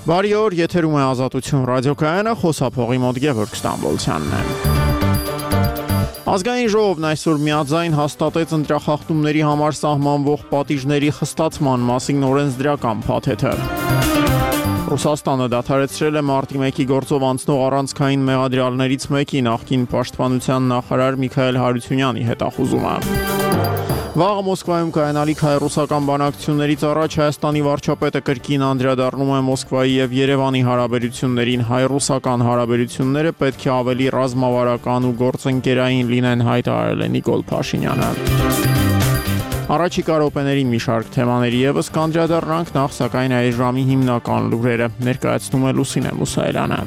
Բարի օր, եթերում է Ազատություն ռադիոկայանը, խոսափողի մոտ Գևորգ Ստամբոլցյանն է։ Ազգային ժողովն այսօր միաձայն հաստատեց ընտրախախտումների համար սահմանվող պատիժների խստացման մասին օրենսդրական փաթեթը։ Ռուսաստանը դադարեցրել է մարտի 1-ի գործով անցնող առանցքային մեղադրյալներից մեկի նախկին պաշտպանության նախարար Միքայել Հարությունյանի հետախուզումը։ Վաղը Մոսկվայում կայանալիք հայ-ռուսական բանակցություններից առաջ Հայաստանի վարչապետը կրկին անդրադառնում է Մոսկվայի եւ Երևանի հարաբերություններին։ Հայ-ռուսական հարաբերությունները պետք է ավելի ռազմավարական ու գործընկերային լինեն, հայտարարել է Նիկոլ Փաշինյանը։ Առաջիկա րոպեներին մի շարք թեմաների եւս կանդրադառնանք, նախ սակայն այս ժամի հիմնական լուրերը ներկայացնում է Լուսինե Մուսայելյանը։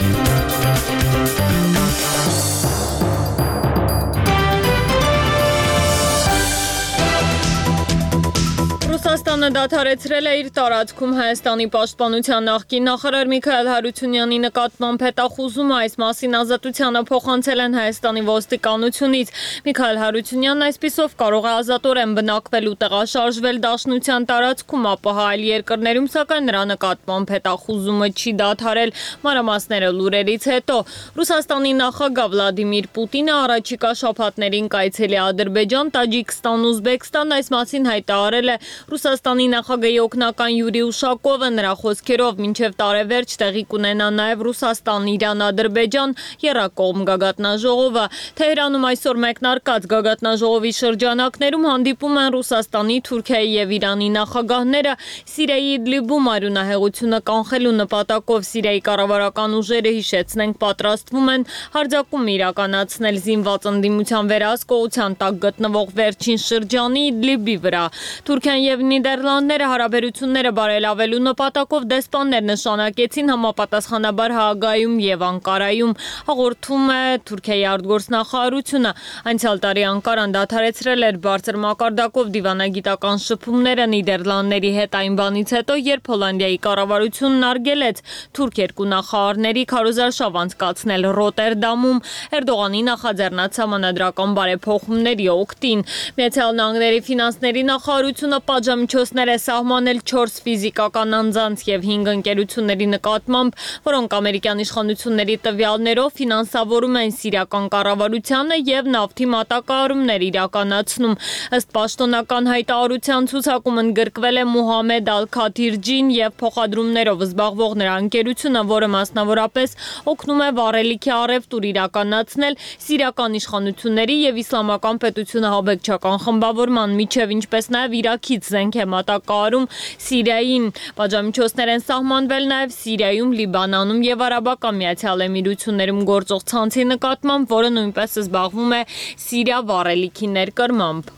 Ռուսաստանը դադարեցրել է իր տարածքում Հայաստանի պաշտպանության նախկին նախարար Միքայել Հարությունյանի նկատմամբ հետախուզումը, այս մասին Ազատությանը փոխանցել են Հայաստանի ոստիկանությունից։ Միքայել Հարությունյանն այսպիսով կարող է ազատորեն բնակվել ու տեղաշարժվել Դաշնության տարածքում, ապա այլ երկրներում, սակայն նրա նկատմամբ հետախուզումը չի դադարել։ Մանրամասները լուրերից հետո։ Ռուսաստանի նախագահ Վլադիմիր Պուտինը առաջիկա շաբաթներին կայցելի Ադրբեջան, Տաջիկստան, Ուզբեկստան, այս մասին հայտարարել է Ռուսաստանի նախագահի օգնական Յուրի Ուշակովը, նրա խոսքերով մինչև տարեվերջ տեղի կունենա նաև Ռուսաստան-Իրան-Ադրբեջան եռակողմ գագաթնաժողովը։ Թեհրանում այսօր մեկնարկած գագաթնաժողովի շրջանակներում հանդիպում են Ռուսաստանի, Թուրքիայի եւ Իրանի նախագահները։ Սիրիայի Իդլիբում արյունահեղությունը կանխելու նպատակով Սիրիայի կառավարական ուժերը, հիշեցնենք, պատրաստվում են հարձակում իրականացնել զինված ընդդիմության վերահսկողության տակ գտնվող վերջին շրջանի Իդլիբի վրա։ Թուրքիան եւ Նիդերլանդները հարաբերությունները բարելավելու նպատակով դեսպաններ նշանակեցին համապատասխանաբար Հաագայում եւ Անկարայում, հաղորդում է Թուրքիայի արտգործնախարարությունը։ Անցյալ տարի Անկարան դադարեցրել էր բարձր մակարդակով դիվանագիտական շփումները Նիդերլանդների հետ այն բանից հետո, երբ Հոլանդիայի կառավարությունն արգելեց թուրք երկու նախարարների քարոզարշավ անցկացնել Ռոտերդամում Էրդողանի նախաձեռնած համանդրական բարեփոխումների օգտին։ Միացյալ Նահանգների ֆինանսների նախարարությունը պատժամիջոցներ է սահմանել 4 ֆիզիկական անձանց եւ 5 ընկերությունների նկատմամբ, որոնք ամերիկյան իշխանությունների տվյալներով ֆինանսավորում են սիրիական կառավարությանը եւ նավթի մատակարարումներ իրականացնում։ Ըստ պաշտոնական հայտարարության ցուցակում ընդգրկվել է Մուհամեդ Ալ-Քաթիրջին եւ փոխադրումներով զբաղվող նրա ընկերությունը, որը մասնավորապես օգնում է վառելիքի առևտուր իրականացնել սիրիական իշխանությունների եւ իսլամական պետությունը հաբեկչական խմբավորման միջև, ինչպես նաեւ Իրաքից զենք է մատակարարում Սիրիային։ Պատժամիջոցներ են սահմանվել նաև Սիրիայում, Լիբանանում եւ Արաբական Միացյալ Էմիրություններում գործող ցանցի նկատմամբ, որը նույնպես զբաղվում է Սիրիա վառելիքի ներկրմամբ։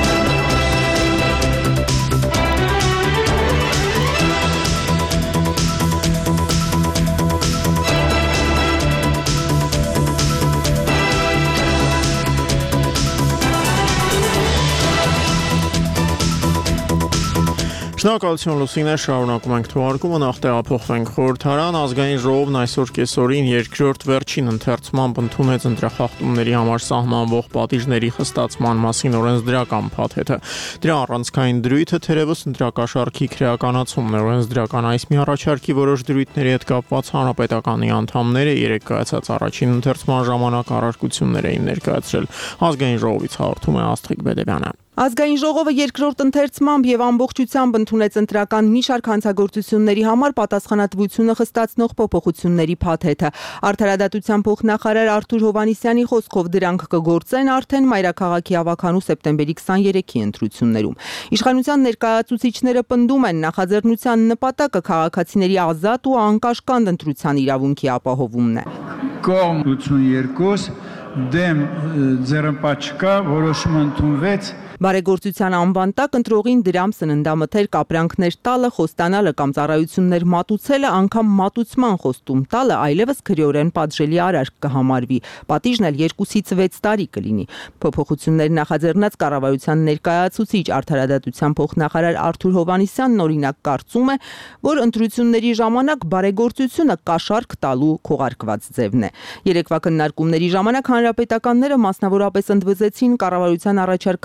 Շնորհակալություն Լուսինե, շարունակում ենք թողարկումը, նախ տեղափոխվենք խորհրդարան։ Ազգային ժողովն այսօր կեսօրին երկրորդ վերջին ընթերցմամբ ընդունեց ընտրախախտումների համար սահմանվող պատիժների խստացման մասին օրենսդրական փաթեթը։ Դրա առանցքային դրույթը թերևս ընտրակաշառքի քրեականացումն է։ Օրենսդրական այս մի առաջարկի որոշ դրույթների հետ կապված հանրապետականի անդամները երեկ կայացած առաջին ընթերցման ժամանակ առարկություններ էին ներկայացրել։ Ազգային ժողովից հաղորդում է Աստղիկ Բեդևյանը։ Ազգային ժողովը երկրորդ ընթերցմամբ եւ ամբողջությամբ ընդունեց ընտրական մի շարք հանցագործությունների համար պատասխանատվությունը խստացնող փոփոխությունների փաթեթը։ Արդարադատության փոխնախարար Արթուր Հովհաննիսյանի խոսքով դրանք կգործեն արդեն մայրաքաղաքի ավականու սեպտեմբերի 23-ի ընտրություններում։ Իշխանության ներկայացուցիչները պնդում են նախաձեռնության նպատակը քաղաքացիների ազատ ու անկաշկանդ ընտրության իրավունքի ապահովումն է։ Կողմ 82 դեմ ձեռնպաչկա որոշումը ընդունվեց Բարեգործության անվան տակ ընտրողին դրամ սննդամթերք ապրանքներ տալը, խոստանալը կամ ծառայություններ մատուցելը, անգամ մատուցման խոստում տալը այլևս քրեորեն պատժելի արարք կհամարվի։ Պատիժն էլ 2-ից 6 տարի կլինի։ Փոփոխություններ նախաձեռնած կառավարության ներկայացուցիչ արդարադատության փոխնախարար Արթուր Հովհաննիսյանն օրինակ կարծում է, որ ընտրությունների ժամանակ բարեգործությունը կաշառք տալու քողարկված ձևն է։ Երեկվա քննարկումների ժամանակ հանրապետականները մասնավորապես ընդվզեցին կառավարության առաջարկած նոր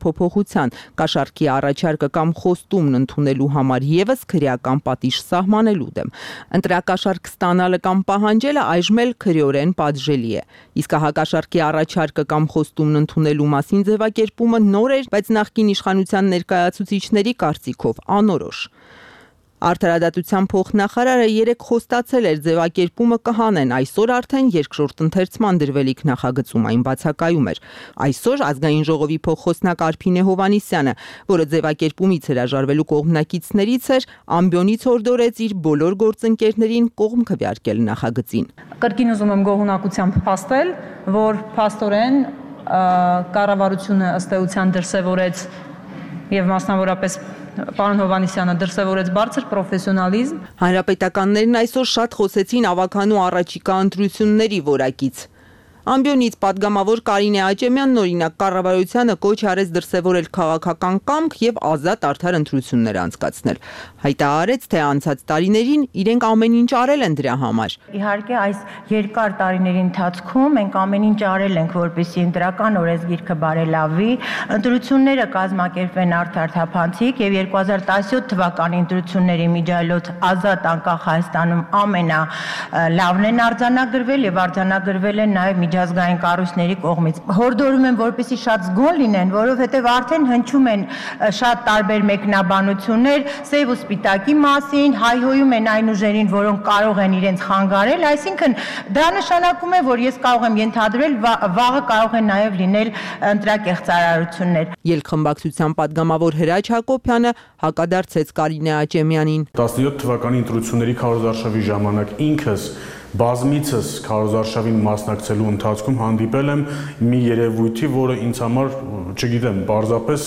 փոփոխության, կաշառքի առաջարկը կամ խոստումն ընդունելու համար եւս քրեական պատիժ սահմանելու դեմ։ Ընտրակաշառք ստանալը կամ պահանջելը այժմ էլ քրեորեն պատժելի է։ Իսկ հակաշառքի առաջարկը կամ խոստումն ընդունելու մասին ձևակերպումը նոր էր, բայց նախկին իշխանության ներկայացուցիչների կարծիքով անորոշ։ Արդարադատության փոխնախարարը երեկ խոստացել էր ձևակերպումը կհանեն, այսօր արդեն երկրորդ ընթերցման դրվելիք նախագծում այն բացակայում էր։ Այսօր ազգային ժողովի փոխխոսնակ Արփինե Հովհաննիսյանը, որը ձևակերպումից հրաժարվելու կողմնակիցներից էր, ամբիոնից հորդորեց իր բոլոր գործընկերներին կողմ քվեարկել նախագծին։ Կրկին ուզում եմ գոհունակությամբ փաստել, որ փաստորեն կառավարությունը ըստ էության դրսևորեց եւ մասնավորապես Պարոն Հովհաննիսյանը դրսևորեց բարձր պրոֆեսիոնալիզմ։ Հանրապետականներն այսօր շատ խոսեցին ավականու առաջիկա ընտրությունների որակից։ Ամբիոնից падգամավոր Կարինե Աճեմյանն օրինակ կառավարությանը կոչ արեց դրսևորել քաղաքական կամք եւ ազատ արդար ընտրություններ անցկացնել։ Հայտարարեց, թե անցած տարիներին իրենք ամեն ինչ արել են դրա համար։ Իհարկե այս երկար տարիների ընթացքում մենք ամեն ինչ արել ենք, որպեսզի ընտրական օրենսգիրքը բարելավի, ընտրությունները կազմակերպվեն արդար թափանցիկ եւ 2017 թվականի ընտրությունների միջայլոց ազատ անկախ Հայաստանում ամենալավն են արձանագրվել եւ արձանագրվել են նաեւ միջազգային կառույցների կողմից։ Հորդորում եմ, որպեսզի շատ զգոն լինեն, որովհետև արդեն հնչում են շատ տարբեր մեկնաբանություններ սև ու սպիտակի մասին, հայհոյում են այն ուժերին, որոնք կարող են իրենց խանգարել, այսինքն դա նշանակում է, որ ես կարող եմ ենթադրել, վաղը կարող են նաև լինել ընտրակեղծարարություններ։ Ելքխմբակցության падգամավոր Հրաչ Հակոբյանը հակադարձեց Կարինե Աճեմյանին։ 17 թվականի ընտրությունների քարոզարշավի ժամանակ ինքս բազմիցս քարոզարշավին մասնակցելու ընթացքում հանդիպել եմ մի երևույթի, որը ինձ համար, չգիտեմ, պարզապես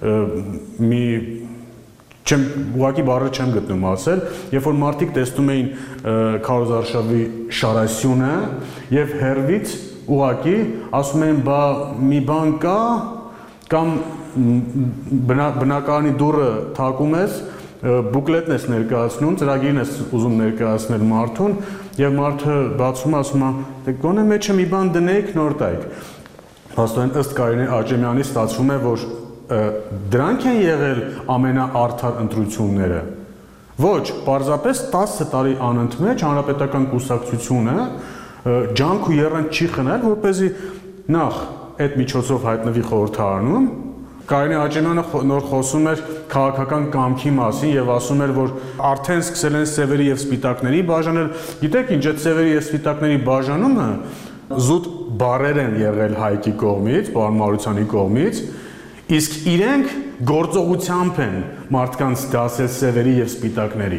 ուղղակի բառը չեմ գտնում ասել, երբ որ մարդիկ տեսնում էին քարոզարշավի շարասյունը եւ հերվից ուղղակի ասում էին, բա մի բան կա կամ բնակարանի դուռը թակում ես, բուկլետն ես ներկայացնում, ծրագիրն ես ուզում ներկայացնել մարդուն եւ մարդը բացում ասում է գոնե մեջը մի բան դնեիք նոր տայք։ Փաստորեն ըստ Կարինե Աճեմյանի ստացվում է, որ դրանք են եղել ամենաարդար ընտրությունները։ Ոչ, պարզապես 10 տարի անընդմեջ հանրապետական կուսակցությունը ջանք ու եռանդ չի խնայել, որպեսզի նախ այդ միջոցով հայտնվի խորհրդարանում։ Կարինե Աճեմյանը նոր խոսում էր քաղաքական կամքի մասին եւ ասում էր, որ արդեն սկսել են սևերի եւ սպիտակների բաժանել։ Գիտեք ինչ, այդ սևերի եւ սպիտակների բաժանումը զուտ բառեր են եղել Հայկի կողմից, պարոն Մարությանի կողմից, իսկ իրենք գործողությամբ են մարդկանց դասել սևերի եւ սպիտակների։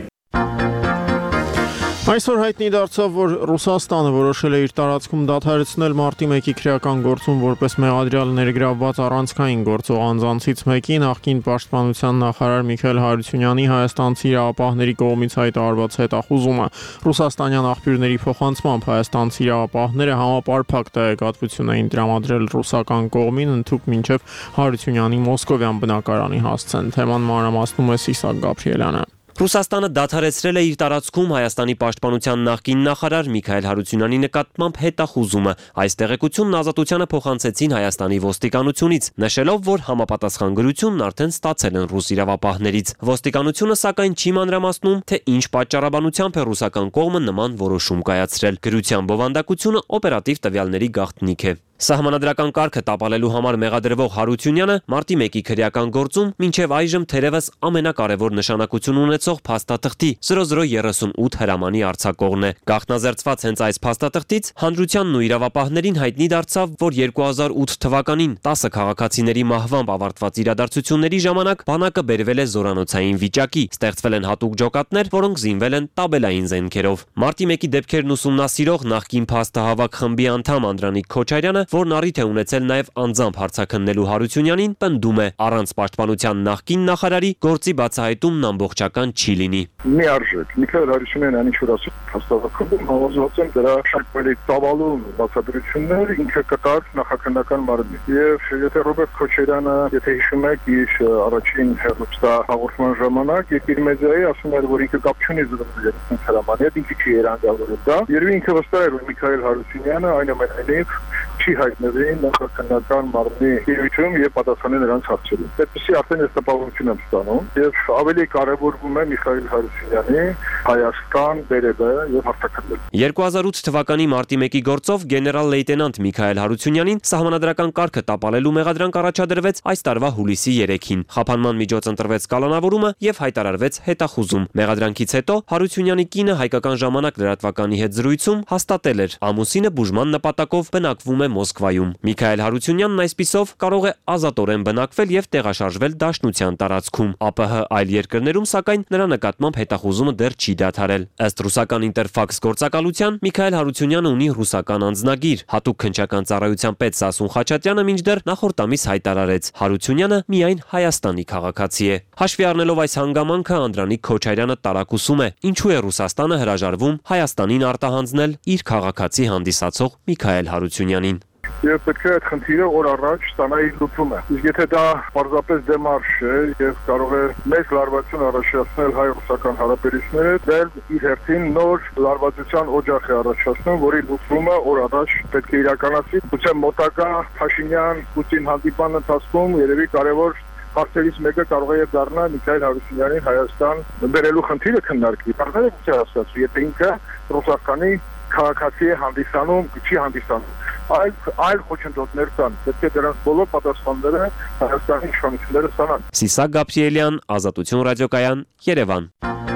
Այսօր հայտնի դարձավ, որ Ռուսաստանը որոշել է իր տարածքում դադարեցնել մարտի 1-ի քրեական գործում որպես մեղադրյալ ներգրավված առանցքային գործող անձանցից մեկի նախկին պաշտպանության նախարար Միքայել Հարությունյանի հայաստանցի իրավապահների կողմից հայտարարված հետախուզումը։ Ռուսաստանյան աղբյուրների փոխանցմամբ հայաստանցի իրավապահները համապարփակ տեղեկատվություն էին տրամադրել ռուսական կողմին, ընդհուպ մինչև Հարությունյանի մոսկովյան բնակարանի հասցեն։ Թեման մանրամասնում է Սիսակ Գաբրիելյանը։ Ռուսաստանը դադարեցրել է իր տարածքում Հայաստանի պաշտպանության նախկին նախարար Միքայել Հարությունյանի նկատմամբ հետախուզումը։ Այս տեղեկությունն Ազատությանը փոխանցեցին Հայաստանի ոստիկանությունից, նշելով, որ համապատասխան գրությունն արդեն ստացել են ռուս իրավապահներից։ Ոստիկանությունը սակայն չի մանրամասնում, թե ինչ պատճառաբանությամբ է ռուսական կողմը նման որոշում կայացրել։ Գրության բովանդակությունը օպերատիվ տվյալների գաղտնիք է։ Սահմանադրական կարգը տապալելու համար մեղադրվող Հարությունյանը մարտի 1-ի քրեական գործում մինչև այժմ թերևս ամենակարևոր նշանակություն ունեցող փաստաթղթի 0038 հրամանի արձակողն է։ Գաղտնազերծված հենց այս փաստաթղթից հանրությանն ու իրավապահներին հայտնի դարձավ, որ 2008 թվականին 10 քաղաքացիների մահվամբ ավարտված իրադարձությունների ժամանակ բանակը բերվել է զորանոցային վիճակի, ստեղծվել են հատուկ ջոկատներ, որոնք զինվել են տաբելային զենքերով։ Մարտի 1-ի դեպքերն ուսումնասիրող նախկին փաստահավաք խմբի անդամ Անդրանիկ Քոչարյանը, որն առիթ է ունեցել նաև անձամբ հարցաքննելու Հարությունյանին, պնդում է, առանց պաշտպանության նախկին նախարարի գործի բացահայտումն ամբողջական չի լինի։ Միարժեք Միքայել Հարությունյանն այնինչ որ ասում հաստատակում համոզված եմ դրա շարքվելի ծավալու բացատրություններ ինքը կտար նախաքննական մարմնի։ Եվ եթե Ռոբերտ Քոչարյանը, եթե հիշում եք, իր առաջին հերոստա հաղորդման ժամանակ եկիր մեդիայի ասում էր, որ ինքը կապ չունի հրամանի հետ, ինքը չի երանգավորել դա։ Երբ ինքը վստահ էր, որ Միքայել Հարությունյանը այնուամենայնիվ չի հայտնվի նախաքննական մարմնի իրույթում եւ պատասխանի նրանց հարցերին։ Այդպեսի արդեն այս տպավորություն եմ ստանում եւ ավելի կարեւորվում է Միքայել Հարությունյանի Հայաստան բերելը եւ հաղթակելը։ 2008 թվականի մարտի 1-ի գործով գեներալ լեյտենանտ Միքայել Հարությունյանին սահմանադրական կարգը տապալելու մեղադրանք առաջադրվեց այս տարվա հուլիսի 3-ին։ Խափանման միջոց ընտրվեց կալանավորումը եւ հայտարարվեց հետախուզում։ Մեղադրանքից հետո Հարությունյանի կինը Հայկական ժամանակ լրատվականի հետ զրույցում հաստատել էր, ամուսինը բուժման նպատակով բնակվում է Մոսկվայում։ Միքայել Հարությունյանն այսպիսով կարող է ազատորեն բնակվել եւ տեղաշարժվել Դաշնության տարածքում։ ԱՊՀ այլ երկրներում սակայն նրա նկատմամբ հետախուզումը դեռ չի դադարել։ Ըստ ռուսական Ինտերֆաքս գործակալության Միքայել Հարությունյանը ունի ռուսական անձնագիր։ Հատուկ քննչական ծառայության պետ Սասուն Խաչատրյանը մինչդեռ նախորդ ամիս հայտարարեց, Հարությունյանը միայն Հայաստանի քաղաքացի է։ Հաշվի առնելով այս հանգամանքը Անդրանիկ Քոչարյանը տարակուսում է, ինչու է Ռուսաստանը հրաժարվում Հայաստանին արտահանձնել իր քաղաքացի հանդիսացող Միքայել Հարությունյանին։ Եվ պետք է այդ խնդիրը օր առաջ ստանայի լուծումը։ Իսկ եթե դա պարզապես դեմարշ է եւ կարող է մեծ լարվածություն առաջացնել հայ-ռուսական հարաբերությունները, դա իր հերթին նոր լարվածության օջախ է առաջացնում, որի լուծումը օր առաջ պետք է իրականացվի։ Գուցե մոտակա Փաշինյան-Պուտին հանդիպման ընթացքում երևի կարևոր հարցերից մեկը կարող է դառնալ Միքայել Հարությունյանին Հայաստան բերելու խնդիրը քննարկվի։ Բարձր է գուցե հասկացու, եթե ինքը ռուսականի քաղաքացի է հանդիսանում, չի հանդիսանում։ Այլ խոչընդոտներ կան, պետք է դրանց բոլոր պատասխանները Հայաստանի իշխանությունները ստանան։ Սիսակ Գաբրիելյան, Ազատություն ռադիոկայան, Երևան։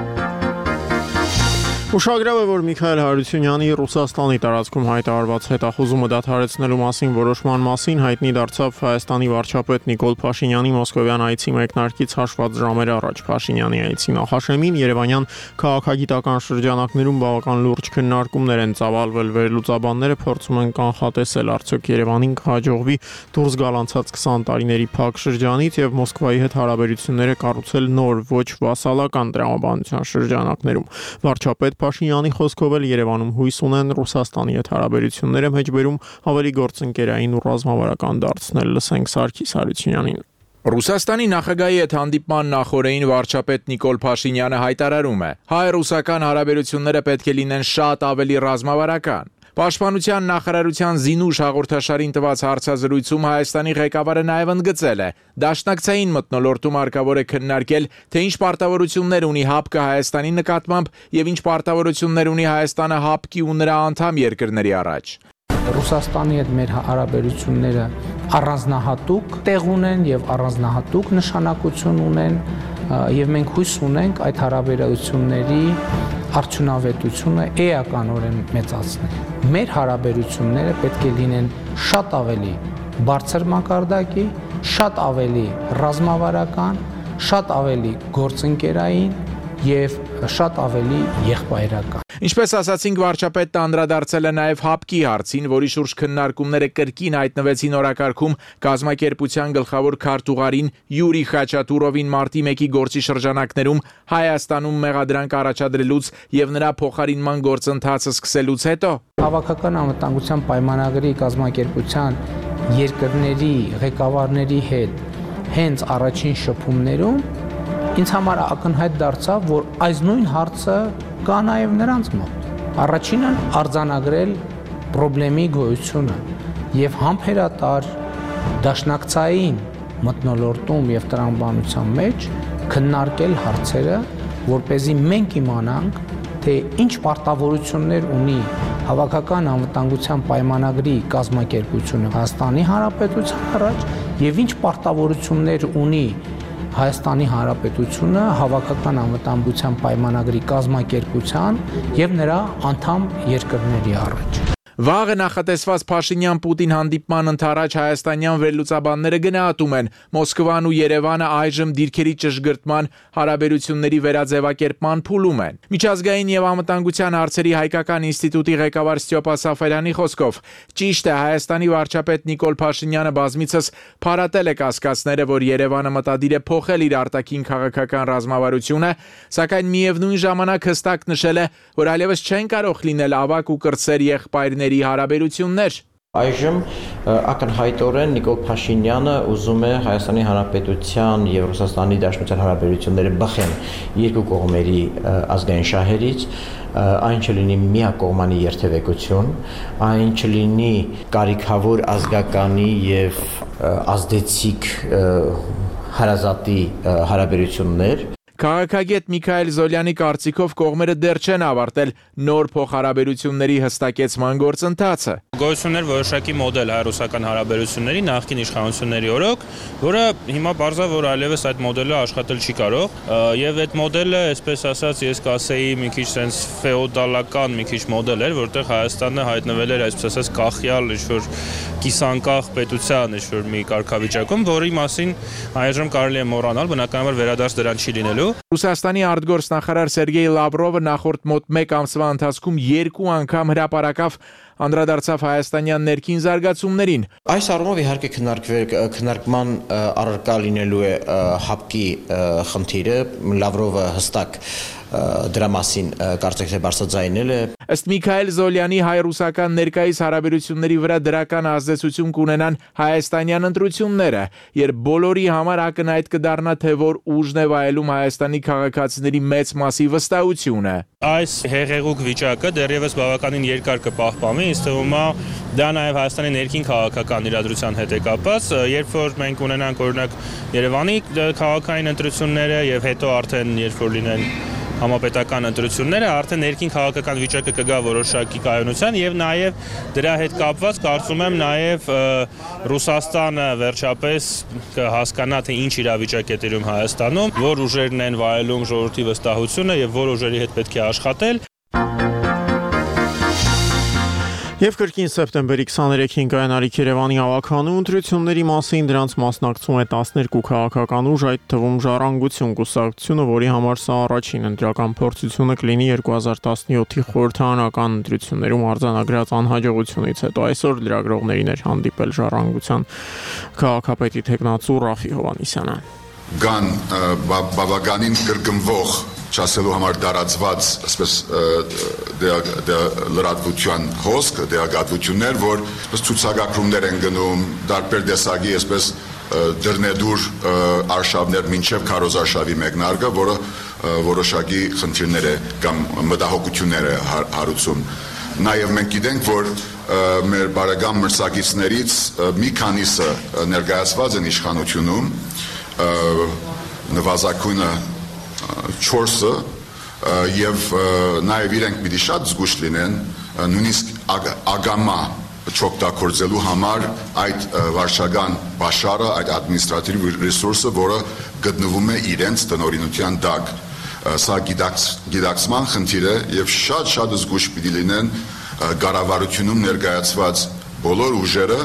Ուշագրավ է, որ Միքայել Հարությունյանի Ռուսաստանի տարածքում հայտարարված հետախուզումը դադարեցնելու մասին որոշման մասին հայտնի դարձավ Հայաստանի վարչապետ Նիկոլ Փաշինյանի մոսկովյան այցի մեկնարկից հաշված ժամեր առաջ։ Փաշինյանի այցի նախաշեմին երևանյան քաղաքագիտական շրջանակներում բավական լուրջ քննարկումներ են ծավալվել։ Վերլուծաբանները փորձում են կանխատեսել, արդյոք Երևանին կհաջողվի դուրս գալ անցած 20 տարիների փակ շրջանից եւ Մոսկվայի հետ հարաբերությունները կառուցել նոր, ոչ վասալական տրամաբանության շրջանակներում։ Վարչապետ Փաշինյանի խոսքով էլ Երևանում հույս ունեն Ռուսաստանի հետ հարաբերությունները մեջբերում ավելի գործընկերային ու ռազմավարական դարձնել։ Լսենք Սարգիս Հարությունյանին։ Ռուսաստանի նախագահի հետ հանդիպման նախօրեին վարչապետ Նիկոլ Փաշինյանը հայտարարում է. հայ-ռուսական հարաբերությունները պետք է լինեն շատ ավելի ռազմավարական։ Պաշտպանության նախարարության Զինուշ հաղորդաշարին տված հարցազրույցում Հայաստանի ղեկավարը նաև ընդգծել է. դաշնակցային մթնոլորտում հարկավոր է քննարկել, թե ինչ պարտավորություններ ունի ՀԱՊԿ-ը Հայաստանի նկատմամբ եւ ինչ պարտավորություններ ունի Հայաստանը ՀԱՊԿ-ի ու նրա անդամ երկրների առաջ։ Ռուսաստանի հետ մեր հարաբերությունները առանձնահատուկ տեղ ունեն եւ առանձնահատուկ նշանակություն ունեն եւ մենք հույս ունենք այդ հարաբերությունների արդյունավետությունը էականորեն մեծացնել։ Մեր հարաբերությունները պետք է լինեն շատ ավելի բարձր մակարդակի, շատ ավելի ռազմավարական, շատ ավելի գործընկերային եւ շատ ավելի եղբայրական։ Ինչպես ասացինք, վարչապետը անդրադարձել է նաև ՀԱՊԿ-ի հարցին, որի շուրջ քննարկումները կրկին հայտնվեցին օրակարգում կազմակերպության գլխավոր քարտուղարին Յուրի Խաչատուրովին մարտի 1-ի գործի շրջանակներում Հայաստանում մեղադրանք առաջադրելուց եւ նրա փոխարինման գործընթացը սկսելուց հետո Հավաքական անվտանգության պայմանագրի կազմակերպության երկրների ղեկավարների հետ հենց առաջին շփումներում ինձ համար ակնհայտ դարձավ, որ այս նույն հարցը կա նաև նրանց մոտ։ Առաջինն արձանագրել խնդրի գոյությունը եւ համբերատար դաշնակցային մթնոլորտում եւ տրամաբանության մեջ քննարկել հարցերը, որպեսզի մենք իմանանք, թե ինչ պարտավորություններ ունի Հավաքական անվտանգության պայմանագրի կազմակերպությունը Հայաստանի Հանրապետության առաջ եւ ինչ պարտավորություններ ունի Հայաստանի Հանրապետությունը Հավաքական անվտանգության պայմանագրի կազմակերպության եւ նրա անդամ երկրների առաջ։ Վաղը նախատեսված Փաշինյան-Պուտին հանդիպման ընդառաջ հայաստանյան վերլուծաբանները գնահատում են Մոսկվան ու Երևանը այժմ դիրքերի ճշգրտման հարաբերությունների վերաձևակերպման փուլում են։ Միջազգային եւ անվտանգության հարցերի հայկական ինստիտուտի ղեկավար Ստյոպա Սաֆարյանի խոսքով ճիշտ է Հայաստանի վարչապետ Նիկոլ Փաշինյանը բազմիցս փարատել է կասկածները, որ Երևանը մտադիր է փոխել իր արտաքին քաղաքական ռազմավարությունը, սակայն միևնույն ժամանակ հստակ նշել է, որ այլևս չեն կարող լինել ավակ ու կրտսեր եղբայրների հարաբերություններ։ Այժմ ակնհայտորեն Նիկոլ Փաշինյանը ուզում է Հայաստանի Հանրապետության եւ Ռուսաստանի Դաշնության հարաբերությունները բխեն երկու կողմերի ազգային շահերից, այն չլինի միակողմանի երթևեկություն, այն չլինի կարիքավոր ազգականի եւ ազդեցիկ հարազատի հարաբերություններ։ Քաղաքագետ Միքայել Զոլյանի կարծիքով կողմերը դեռ չեն ավարտել նոր փոխհարաբերությունների հստակեցման գործընթացը։ Գոյություններ որոշակի մոդել հայ-ռուսական հարաբերությունների նախկին իշխանությունների օրոք, որը հիմա բարձր որ այլևս այդ մոդելը աշխատել չի կարող, եւ այդ մոդելը, այսպես ասած, ես կասեի մի քիչ sense ֆեոդալական մի քիչ մոդել էր, որտեղ Հայաստանը հայտնվել էր, այսպես ասած, կախյալ ինչ-որ կիսանկախ պետության ինչ-որ մի կարգավիճակում, որի մասին այժմ կարելի է մոռանալ, բնականաբար վերադարձ դրան չի լինելու։ Ռուսաստանի արտգործնախարար Սերգեյ Լավրովը նախորդ մոտ 1 ամսվա ընթացքում 2 անգամ հրապարակավ անդրադարձավ հայաստանյան ներքին զարգացումներին։ Այս առումով իհարկե քննարկման առարկա լինելու է հապկի խնդիրը, Լավրովը հստակ դրա մասին կարծեք թե բարձրաձայնել է։ Ըստ Միքայել Զոլյանի հայ-ռուսական ներկայիս հարաբերությունների վրա դրական ազդեցություն կունենան հայաստանյան ընտրությունները, երբ բոլորի համար ակնհայտ կդառնա, թե որ ուժն է վայելում Հայաստանի քաղաքացիների մեծ մասի վստահությունը։ Այս հեղեղուկ վիճակը դեռևս բավականին երկար կպահպանի, ինձ թվում է դա նաև Հայաստանի ներքին քաղաքական իրադրության հետ է կապված, երբ որ մենք ունենանք օրինակ Երևանի քաղաքային ընտրությունները եւ հետո արդեն երբ որ լինեն համապետական ընտրությունները, արդեն ներքին քաղաքական վիճակը կգա որոշակի կայունության եւ նաեւ դրա հետ կապված կարծում եմ նաեւ Ռուսաստանը վերջապես կհասկանա թե ինչ իրավիճակ է տիրում Հայաստանում, որ ուժերն են վայելում ժողովրդի վստահությունը եւ որ ուժերի հետ պետք է աշխատել։ Եվ կրկին սեպտեմբերի 23-ին կայանալիք Երևանի հավաքանու ընտրությունների մասին դրանց մասնակցում է 12 քաղաքական ուժ, այդ թվում Ժառանգություն կուսակցությունը, որի համար սա առաջին ընտրական փորձությունը կլինի 2017-ի խորհրդարանական ընտրություններում արձանագրած անհաջողությունից հետո։ Այսօր լրագրողներին էր հանդիպել Ժառանգության քաղաքապետի թեկնածու Ռաֆի Հովհաննիսյանը։ Կան բավականին կրկնվող չասելու համար դարածված այսպես լրատվության հոսք, դեղագատվություններ, որ այսպես ցուցակագրումներ են գնում, տարբեր տեսակի այսպես դռնեդուր արշավներ մինչև քարոզարշավի մեկնարկը, որը որոշակի խնդիրներ է կամ մտահոգություններ է հարուցում։ Նաև մենք գիտենք, որ մեր բարեկամ մրցակիցներից մի քանիսը ներկայացված են իշխանությունում, նվազագույնը 4-ը եւ նաեւ իրենք պիտի շատ զգուշ լինեն նույնիսկ ագամա չօգտագործելու համար այդ վարչական բաշարը, այդ ադմինիստրատիվ ռեսուրսը, որը գտնվում է իրենց տնօրինության տակ։ Սա գիտակցման խնդիր է եւ շատ զգուշ պիտի լինեն կառավարությունում ներկայացված բոլոր ուժերը,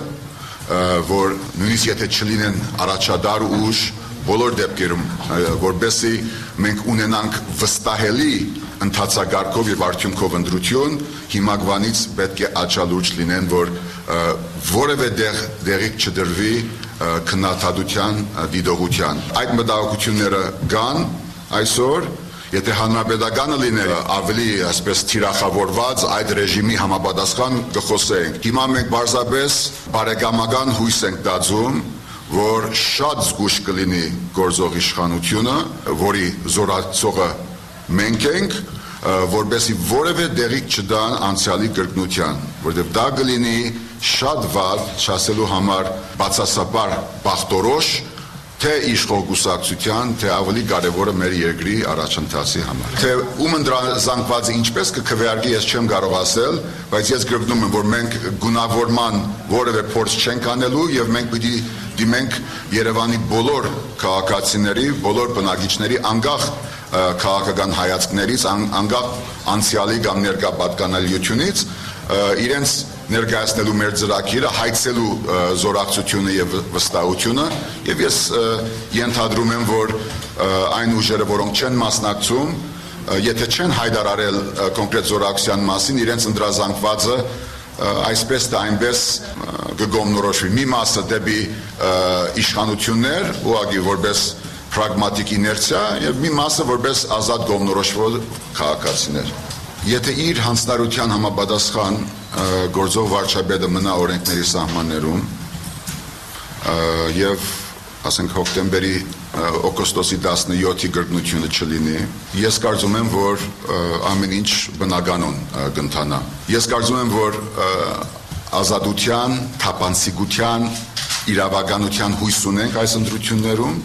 որ նույնիսկ եթե չլինեն առաջադար ուժ բոլոր դեպքերում, որբեսի մենք ունենանք վստահելի ընթացակարգով եւ արդյունքով ընտրություն, հիմակվանից պետք է աչալուրջ լինեն, որ որևէ դեղիկ չդրվի քննադատության դիտողության։ Այդ մտահոգությունները կան այսօր, եթե հանրապետականը լիներ ավելի այսպես թիրախավորված այդ ռեժիմի համապատասխան կխոսենք։ Հիմա մենք բարձրապես բարեկամական հույս ենք տածում, որ շատ զգուշ կլինի գործող իշխանությունը, որի զորացողը մենք ենք, որբեսի որևէ դեղիկ չտան անցյալի կրկնության, որտեղ դա կլինի շատ վատ, չասելու համար բացասաբար բախտորոշ, թե իշխող կուսակցության, թե ավելի կարևորը մեր երկրի առաջընթացի համար։ Թե ում ընտրազանգվածը ինչպես կքվեարկի, ես չեմ կարող ասել, բայց ես գրկնում եմ, որ մենք գունավորման որևէ փորձ չենք անելու եւ մենք պիտի դիմենք Երևանի բոլոր քաղաքացիների, բոլոր բնակիչների անկախ քաղաքական հայացքներից, անկախ անցյալի կամ ներկա պատկանելիությունից իրենց ներկայացնելու մեր ծրագիրը, հայցելու զորակցությունը եւ վստահությունը եւ ես ենթադրում եմ, որ այն ուժերը, որոնք չեն մասնակցում, եթե չեն հայտարարել կոնկրետ զորակցության մասին, իրենց ընտրազանգվածը այսպես թե այնպես կգոմնորոշվի։ Մի մասը դեպի իշխանություններ, ուղղակի որպես պրագմատիկ իներցիա եւ մի մասը որպես ազատ գոմնորոշվող քաղաքացիներ։ Եթե իր հանձնարարության համապատասխան գործող վարչապետը մնա օրենքների սահմաններում եւ ասենք հոկտեմբերի օգոստոսի 17-ի գրգնությունը չլինի, ես կարծում եմ, որ ամեն ինչ բնականon կընթանա։ Ես կարծում եմ, որ ազատության, թափանցիկության, իրավականության հույս ունենք այս ընտրություններում։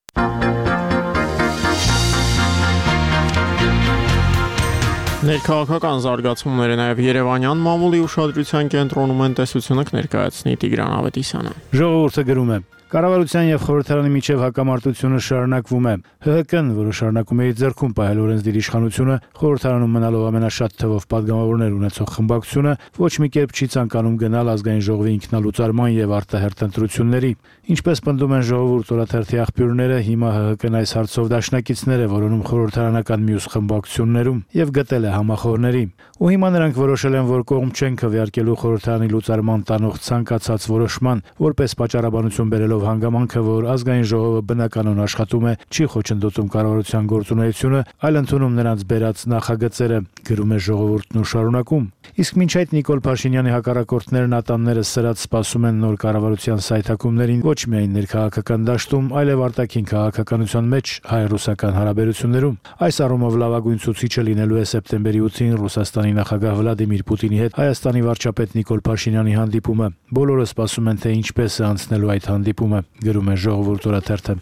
Ներքաղաքական զարգացումները նաև Երևանյան մամուլի ուշադրության կենտրոնում են, տեսությունը կներկայացնի Տիգրան Ավետիսյանը։ Ժողովուրդը գրում է. Կառավարության եւ խորհրդարանի միջև հակամարտությունը շարունակվում է։ ՀՀԿ-ն, որը շարունակում է իր ձեռքում պահել օրենսդիր իշխանությունը, խորհրդարանում մնալով ամենաշատ թվով падգամավորներ ունեցող խմբակցությունը, ոչ մի կերպ չի ցանկանում գնալ ազգային ժողովի ինքնալուծարման եւ արտահերթ ընտրությունների։ Ինչպես պնդում են Ժողովուրդ օրաթերթի աղբյուրները, հիմա ՀՀԿ-ն այս հարցով դաշնակիցներ է որոնում խորհրդարանական մյուս խմբակցություններում եւ գտել է համախոհների։ Ու հիմա նրանք որոշել են, որ կողմ չեն քվեարկելու խորհրդարանի լուծարման տանող ցանկացած որոշման, որպես պատճառաբանություն բերելով հանգամանքը, որ ազգային ժողովը բնականon աշխատում է, չի խոչընդոտում կառավարության գործունեությունը, այլ ընդունում նրանց բերած նախագծերը, գրում է Ժողովուրդն ու շարունակում։ Իսկ մինչ այդ Նիկոլ Փաշինյանի հակառակորդներն ատամները սրած սպասում են նոր կառավարության սայթակումներին ոչ միայն ներքաղաքական դաշտում, այլև արտաքին քաղաքականության մեջ հայ-ռուսական հարաբերություններում։ Այս առումով լավագույն ցուցիչը լինելու է սեպտեմբերի 8-ին Ռուսաստանի նախագահ Վլադիմիր Պուտինի հետ Հայաստանի վարչապետ Նիկոլ Փաշինյանի հանդիպումը։ Բոլորը սպասում են, թե ինչպես է անցնելու այդ հանդիպումը, գրում է Ժողովուրդ օրաթերթը։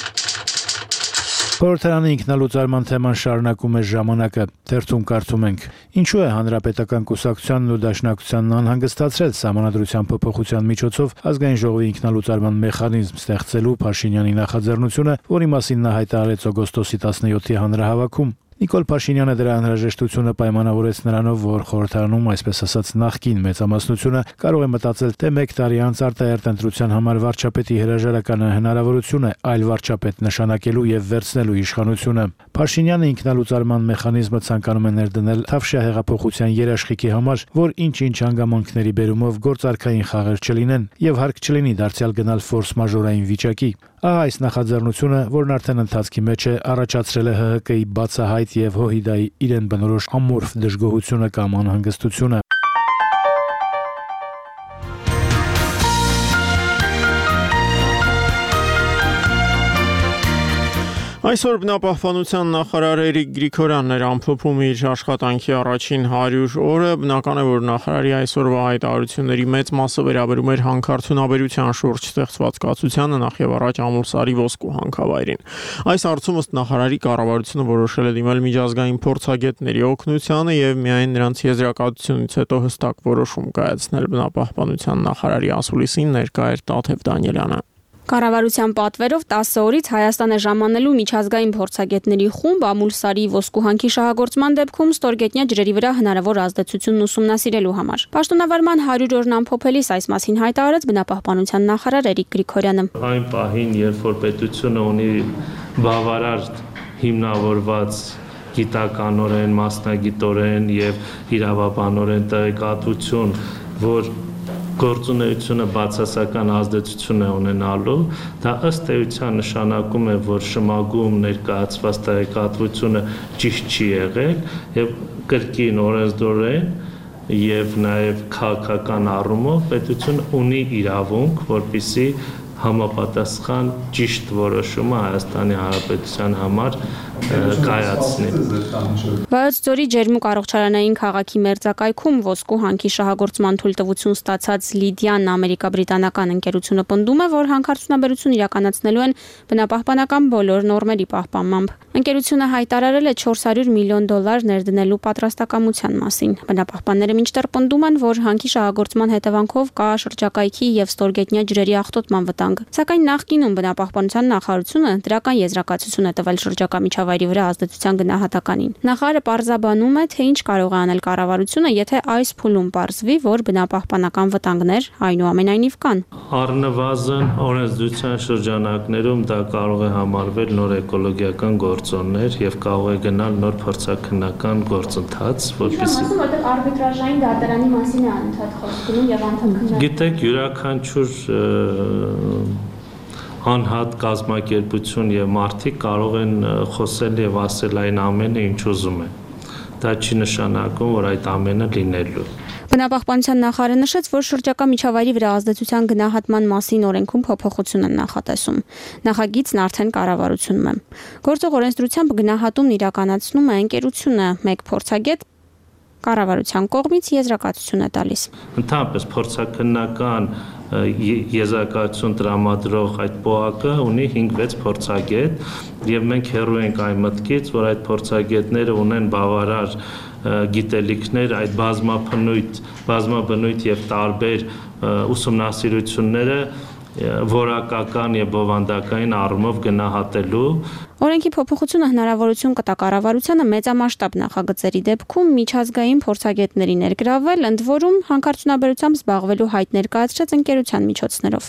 Խորհրդարանի ինքնալուծարման թեման շարունակում է ժամանակը, թերթում կարդում ենք. Ինչու է հանրապետական կուսակցությանն ու դաշնակցությանն անհանգստացրել սահմանադրության փոփոխության միջոցով ազգային ժողովի ինքնալուծարման մեխանիզմ ստեղծելու Փաշինյանի նախաձեռնությունը, որի մասին նա հայտարարեց օգոստոսի 17-ի հանրահավաքում։ Նիկոլ Փաշինյանը դրա անհրաժեշտությունը պայմանավորեց նրանով, որ խորհրդարանում, այսպես ասած, նախկին մեծամասնությունը կարող է մտածել, թե 1 տարի անց արտահերթ ընտրության համար վարչապետի հրաժարականը հնարավորություն է այլ վարչապետ նշանակելու եւ վերցնելու իշխանությունը։ Փաշինյանը ինքնալուծարման մեխանիզմը ցանկանում է ներդնել Թավշյա հեղափոխության երաշխիքի համար, որ ինչ-ինչ հանգամանքների բերումով գործարքային խաղեր չլինեն եւ հարկ չլինի դարձյալ գնալ ֆորս մաժորային վիճակի։ Ահա այս նախաձեռնությունը, որն արդեն ընթացքի մեջ է, առաջացրել է ՀՀԿ-ի բացահայտ եւ ՀՅԴ-ի իրեն բնորոշ ամորֆ դժգոհությունը կամ անհանգստությունը։ Այսօր բնապահպանության նախարար Էրիկ Գրիգորյանն էր ամփոփում իր աշխատանքի առաջին 100 օրը, բնական է, որ նախարարի այսօրվա հայտարարությունների մեծ մասը վերաբերում էր հանքարդյունաբերության շուրջ ստեղծված կացությանը, նախ եւ առաջ Ամուլսարի ոսկու հանքավայրին։ Այս հարցում ըստ նախարարի կառավարությունը որոշել է դիմել միջազգային փորձագետների օգնությանը եւ միայն նրանց եզրակացությունից հետո հստակ որոշում կայացնել բնապահպանության նախարարի ասուլիսին ներկա էր Տաթև Դանիելյանը։ Կառավարության պատվերով 10 օրից Հայաստան է ժամանելու միջազգային փորձագետների խումբ Ամուլսարի ոսկու հանքի շահագործման դեպքում ստորգետնյա ջրերի վրա հնարավոր ազդեցությունն ուսումնասիրելու համար։ Պաշտոնավարման 100 օրն ամփոփելիս այս մասին հայտարարեց բնապահպանության նախարար Էրիկ Գրիգորյանը։ Այն պահին, երբ որ պետությունը ունի բավարար հիմնավորված գիտականորեն, մասնագիտորեն եւ իրավաբանորեն տեղեկատվություն, որ գործունեությունը բացասական ազդեցություն է ունենալու, դա ըստ էության նշանակում է, որ շմագում ներկայացված տեղեկատվությունը ճիշտ չի եղել եւ կրկին օրենսդրորեն եւ նաեւ քաղաքական առումով պետությունը ունի իրավունք, որպիսի համապատասխան ճիշտ որոշումը Հայաստանի Հանրապետության համար կայացնի։ Վայոց ձորի ջերմուկ առողջարանային քաղաքի մերձակայքում ոսկու հանքի շահագործման թույլտվություն ստացած Լիդիան ամերիկա-բրիտանական ընկերությունը պնդում է, որ հանքարդյունաբերություն իրականացնելու են բնապահպանական բոլոր նորմերի պահպանմամբ։ Ընկերությունը հայտարարել է $400 միլիոն ներդնելու պատրաստակամության մասին։ Բնապահպանները մինչդեռ պնդում են, որ հանքի շահագործման հետևանքով կա շրջակայքի եւ ստորգետնյա ջրերի աղտոտման վտանգ։ Սակայն նախկինում բնապահպանության նախարարությունը դրական եզրակացություն է տվել շրջակա միջավայրի վրա ազդեցության գնահատականին։ Նախարարը պարզաբանում է, թե ինչ կարող է անել կառավարությունը, եթե այս փուլում պարզվի, որ բնապահպանական վտանգներ այնուամենայնիվ կան։ Առնվազն օրենսդրության շրջանակներում դա կարող է համարվել նոր էկոլոգիական գործոններ եւ կարող է գնալ նոր փորձաքննական գործընթաց, որպեսզի որտեղ արբիտրաժային դատարանի մասին է անընդհատ խոսք գնում եւ անդամքննարկում։ Գիտեք, յուրաքանչյուր անհատ կազմակերպություն եւ մարդիկ կարող են խոսել եւ ասել այն ամենը, ինչ ուզում են։ Դա չի նշանակում, որ այդ ամենը լինելու։ Բնապահպանության նախարարը նշեց, որ շրջակա միջավայրի վրա ազդեցության գնահատման մասին օրենքում փոփոխություն են նախատեսում։ Նախագիծն արդեն կառավարությունում է։ Գործող օրենսդրությամբ գնահատումն իրականացնում է ընկերությունը, մեկ փորձագետ կառավարության կողմից եզրակացություն է տալիս։ Ընդհանրապես փորձաքննական եզրակացություն տրամադրող այդ ՊՕԱԿ-ը ունի 5-6 փորձագետ եւ մենք հեռու ենք այն մտքից, որ այդ փորձագետները ունեն բավարար գիտելիքներ այդ բազմաբնույթ եւ տարբեր ուսումնասիրությունները որակական եւ բովանդակային առումով գնահատելու։ Օրենքի փոփոխությունը հնարավորություն կտա կառավարությանը մեծամասշտաբ նախագծերի դեպքում միջազգային փորձագետների ներգրավել, ընդ որում հանքարդյունաբերությամբ զբաղվելու հայտ ներկայացրած ընկերության միջոցներով։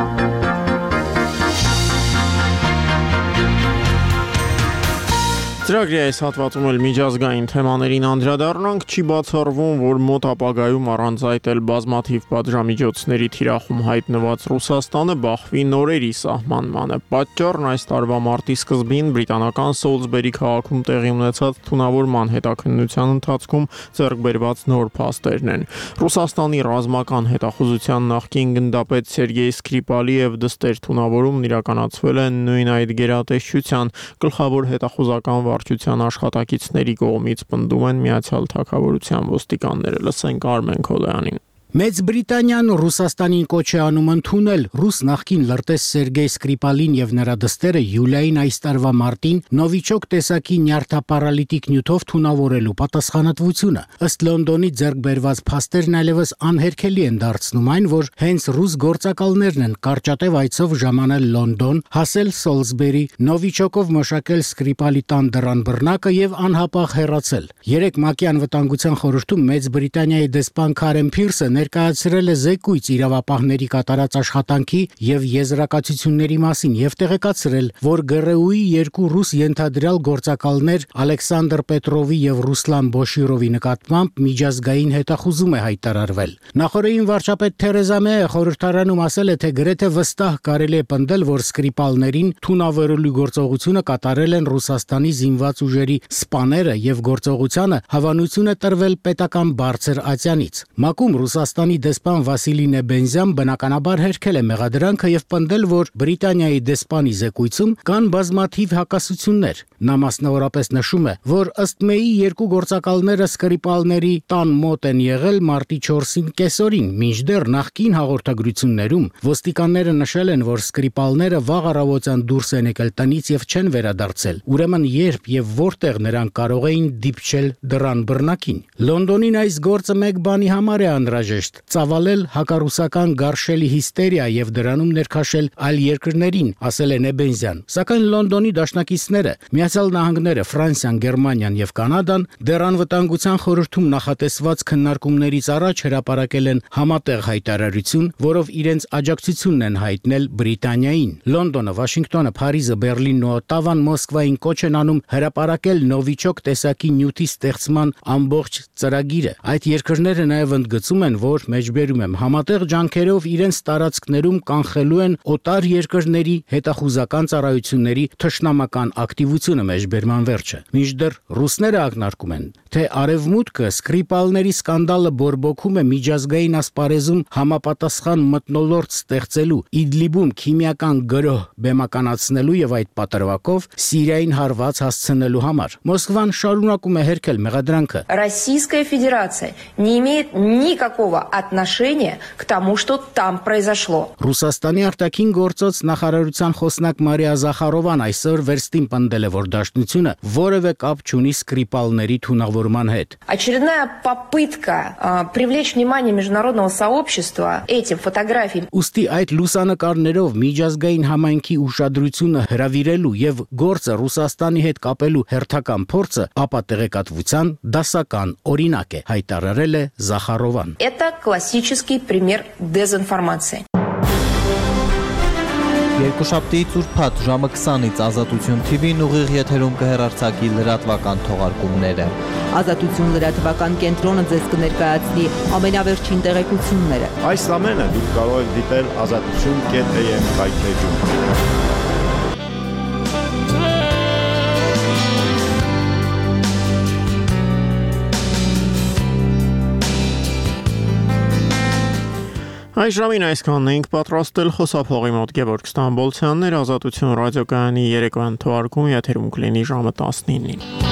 Ծրագրի այս հատվածում էլ միջազգային թեմաներին անդրադառնանք, չի բացառվում, որ մոտ ապագայում առանց այդ էլ բազմաթիվ պատժամիջոցների թիրախում հայտնված Ռուսաստանը բախվի նորերի սահմանմանը։ Պատճառն այս տարվա մարտի սկզբին բրիտանական Սոլսբերի քաղաքում տեղի ունեցած թունավորման հետաքննության ընթացքում ձեռք բերված նոր փաստերն են։ Ռուսաստանի ռազմական հետախուզության նախկին գնդապետ Սերգեյ Սկրիպալիև դստեր թունավորումն իրականացվել է նույն այդ գերատեսչության գլխավոր հետախուզական վարչության աշխատակիցների կողմից, պնդում են Միացյալ Թագավորության ոստիկանները։ Լսենք Արմեն Քոլոյանին։ Մեծ Բրիտանիան Ռուսաստանին կոչ է անում ընդունել ռուս նախկին լրտես Սերգեյ Սկրիպալին եւ նրա դստերը Յուլիային այս տարվա մարտին նովիչոկ տեսակի նյարդապարալիտիկ նյութով թունավորելու պատասխանատվությունը։ Ըստ Լոնդոնի ձեռք բերված փաստերն այլևս անհերքելի են դարձնում այն, որ հենց ռուս գործակալներն են կարճատև այցով ժամանել Լոնդոն, հասել Սոլսբերի, նովիչոկով մշակել Սկրիպալի տան դռան բռնակը եւ անհապաղ հեռացել։ Երեք ՄԱԿ-ի անվտանգության խորհրդում Մեծ Բրիտանիայի դեսպան Քարեն Փիրսը ներկայացրել է զեկույց իրավապահների կատարած աշխատանքի եւ եզրակացությունների մասին եւ տեղեկացրել, որ ԳՌՈ-ի երկու ռուս ենթադրյալ գործակալներ Ալեքսանդր Պետրովի եւ Ռուսլան Բոշիրովի նկատմամբ միջազգային հետախուզում է հայտարարվել։ Նախորդին վարչապետ Թերեզա Մեյը խորհրդարանում ասել է, թե գրեթե վստահ կարելի է պնդել, որ Սկրիպալներին թունավորելու գործողությունը կատարել են Ռուսաստանի զինված ուժերի սպաները եւ գործողությանը հավանություն է տրվել պետական բարձր ատյանից։ ՄԱԿ-ում Ռուսաստանի դեսպան Վասիլի Նեբենզյան բնականաբար հերքել է մեղադրանքը եւ պնդել, որ Բրիտանիայի դեսպանի զեկույցում կան բազմաթիվ հակասություններ։ Նա մասնավորապես նշում է, որ ըստ Մեյի երկու գործակալները Սկրիպալների տան մոտ են եղել մարտի 4-ին կեսօրին, մինչդեռ նախկին հաղորդագրություններում ոստիկանները նշել են, որ Սկրիպալները վաղ առավոտյան դուրս են եկել տնից եւ չեն վերադարձել։ Ուրեմն երբ եւ որտեղ նրանք կարող էին դիպչել դռան բռնակին։ Լոնդոնին այս գործը մեկ բանի համար է անհրաժեշտ՝ ծավալել հակառուսական գարշելի հիստերիա եւ դրանում ներքաշել այլ երկրներին, ասել է Նեբենզյան։ Սակայն Լոնդոնի դաշնակիցները, Միացյալ Նահանգները, Ֆրանսիան, Գերմանիան եւ Կանադան դեռ անվտանգության խորհրդում նախատեսված քննարկումներից առաջ հրապարակել են համատեղ հայտարարություն, որով իրենց աջակցությունն են հայտնել Բրիտանիային։ Լոնդոնը, Վաշինգտոնը, Փարիզը, Բերլինն ու Օտավան Մոսկվային կոչ են անում հրապարակել նովիչոկ տեսակի նյութի ստեղծման ամբողջ ծրագիրը։ Այդ երկրները նաեւ ընդգծում են, որ մեջբերում եմ համատեղ ջանքերով իրենց տարածքներում կանխելու են օտար երկրների հետախուզական ծառայությունների թշնամական ակտիվությունը մեջբերման վերջը։ Մինչդեռ ռուսները ակնարկում են, թե արևմուտքը Սկրիպալների սկանդալը բորբոքում է միջազգային ասպարեզում համապատասխան մթնոլորտ ստեղծելու, Իդլիբում քիմիական գրոհ բեմականացնելու եւ այդ պատրվակով Սիրիային հարված հասցնելու համար։ Մոսկվան շարունակում է հերքել մեղադրանքը։ Российская Федерация не имеет никакого отношения к тому, что там произошло. Ռուսաստանի արտաքին գործոց նախարարության խոսնակ Մարիա Զախարովան այսօր վերստին պնդել է, որ դաշնությունը որևէ կապ չունի Սկրիպալների թունավորման հետ։ Очередная попытка привлечь внимание международного сообщества этим фотографиям. Ուստի այդ լուսանկարներով միջազգային համայնքի ուշադրությունը հրավիրելու եւ գործը Ռուսաստանի հետ կապելու հերթական փորձը ապա տեղեկատվության դասական օրինակ է, հայտարարել է Զախարովան։ Это классический пример дезинформации. Երկուշաբթիից ուրբաթ ժամը 20-ից Ազատություն TV-ն ուղիղ եթերում կհեռարձակի լրատվական թողարկումները։ Ազատություն լրատվական կենտրոնը ձեզ կներկայացնի ամենավերջին տեղեկությունները։ Այս ամենը դուք կարող եք դիտել azatutun.am կայքէջում։ Այս ժամին այսքանն ենք պատրաստել խոսափողի մոտ Գևորգ Ստամբոլցյանն էր, Ազատություն ռադիոկայանի երեկոյան թողարկումը եթերում կլինի ժամը 19-ին։